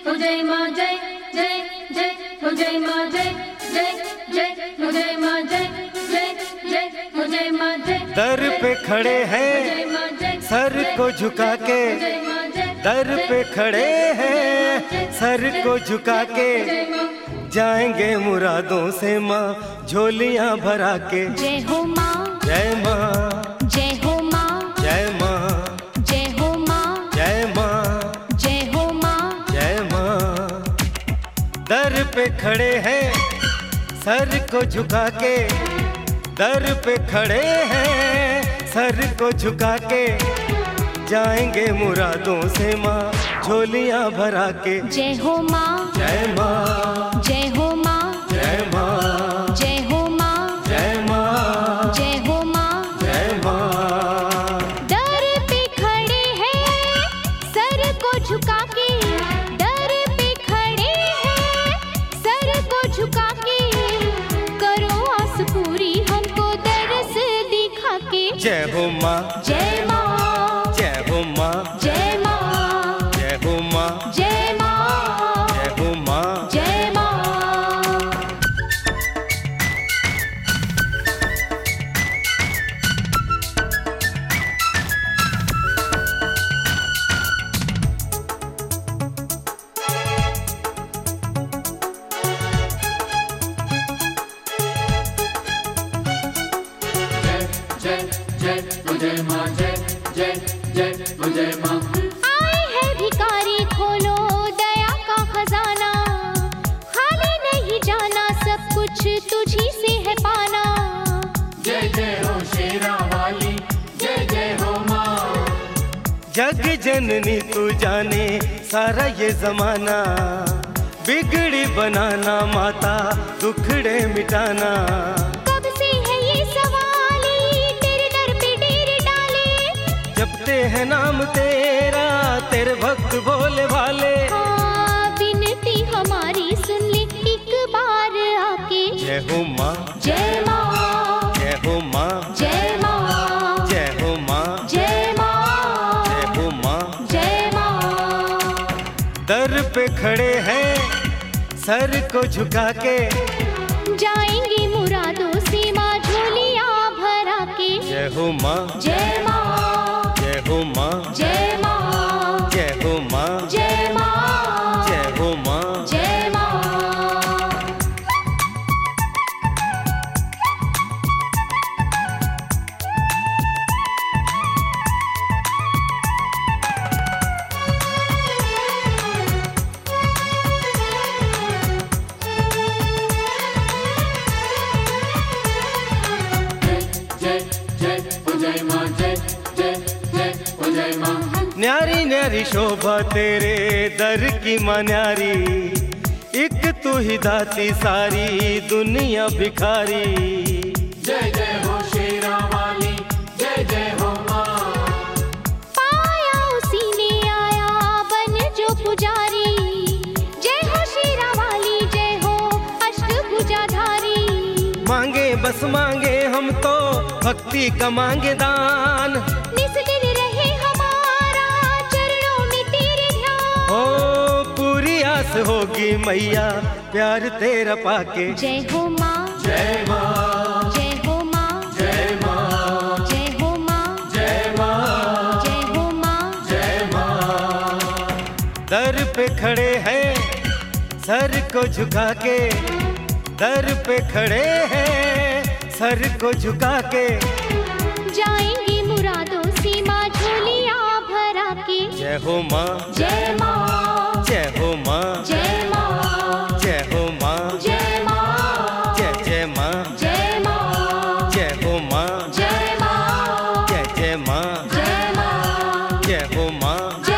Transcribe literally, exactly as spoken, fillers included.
हो जय माँ जय जय जय हो जय माँ जय जय जय हो जय माँ जय जय जय हो जय माँ जय। दर पे खड़े हैं सर को झुका के, दर पे खड़े हैं सर को झुका के, जाएंगे मुरादों से माँ झोलियाँ भरा के। जय हो माँ जय माँ जय हो माँ जय माँ जय हो माँ जय माँ जय हो माँ जय माँ। दर पे खड़े हैं सर को झुका के, दर पे खड़े हैं सर को झुका के, जाएंगे मुरादों से माँ झोलियाँ भरा के। जय हो माँ जय माँ जय हो माँ जय माँ जय हो माँ जय माँ जय हो माँ जय माँ। दर पे खड़े हैं सर को झुका के, दर पे खड़े हैं सर को झुका के, करो आस पूरी हमको दरस दिखा के। जय हो माँ जय माँ जय हो माँ जय माँ जय हो माँ जय माँ जय हो माँ। जय माँ। आए है भिखारी खोलो दया का खजाना, खाली नहीं जाना सब कुछ तुझी से है पाना। जय जय हो शेरा वाली जय जय हो माँ। जग जननी तू जाने सारा ये जमाना, बिगड़ी बनाना माता दुखड़े मिटाना। कब से है ये सवाली तेरे दर पे डेरे डाले, जपते हैं नाम तेरा तेरे भक्त भोले भाले। हाँ विनती हमारी सुन ले एक बार आके। जय हो माँ जय माँ जय हो माँ जय माँ जय हो माँ जय माँ जय हो माँ। जय माँ। दर पे खड़े हैं सर को झुका के, जाएंगी मुरादों से माँ झोलियाँ भरा के। जय हो माँ जय माँ जय हो माँ जय माँ जय हो माँ जय माँ जय हो माँ। जय माँ। न्यारी न्यारी शोभा तेरे दर की माँ न्यारी, एक तू ही दाती सारी दुनिया भिखारी। जय जय हो शेरा वाली जय जय हो माँ। पाया उसी ने आया बन जो पुजारी, जय हो शेरा वाली जय हो अष्टभुजाधारी। मांगे बस मांगे हम तो भक्ति का मांगे दान, निस दिन रहे हमारा चरणों में तेरे ध्यान। ओ पूरी आस होगी मैया प्यार तेरा पाके। जय हो माँ जय माँ जय हो माँ जय माँ जय हो माँ जय माँ जय हो माँ जय माँ। दर पे खड़े हैं सर को झुका के, दर पे खड़े हैं सर को झुका के, जाएंगी मुरादों से माँ झोलियाँ भरा के। जय हो माँ जय माँ जय हो माँ जय माँ जय हो माँ जय माँ जय जय माँ जय माँ जय हो माँ जय माँ जय जय माँ जय माँ जय हो माँ।